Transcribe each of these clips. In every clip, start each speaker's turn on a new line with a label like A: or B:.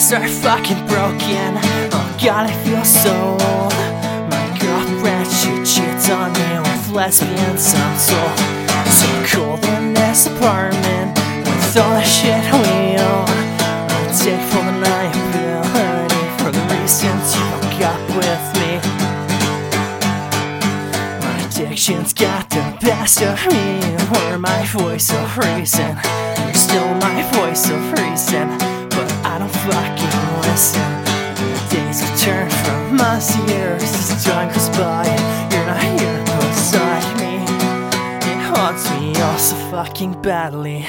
A: knees are fucking broken. Oh God, I feel so old. My girlfriend, she cheats on me with lesbians. I'm so cold in this apartment with all the shit we own. I'm thankful for the liability for the reasons you broke up with me. My addiction's got the best of me. You're my voice of reason. You're still my voice of reason, but I don't fucking listen. Days will turn from months to years as time goes by and you're not here beside me. It haunts me all so fucking badly.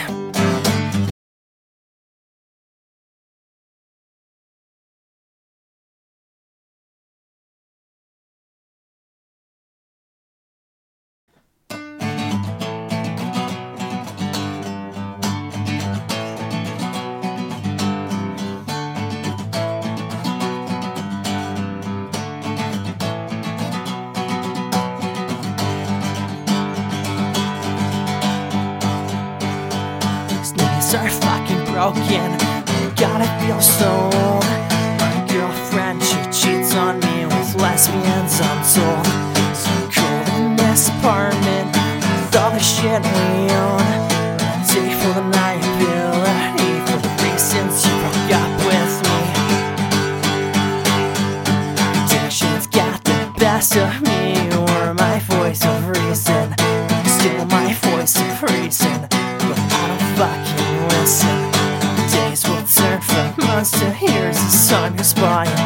A: Knees are fucking broken. God, I feel so old. My girlfriend, she cheats on me with lesbians, I'm told. So cold in this apartment with all the shit we own. I take for the liability for the reasons you broke up with me. Addiction's got the best of me. You're my voice of reason. You're still my voice of reason, but I don't fucking listen. Days will turn from months to years as time goes by.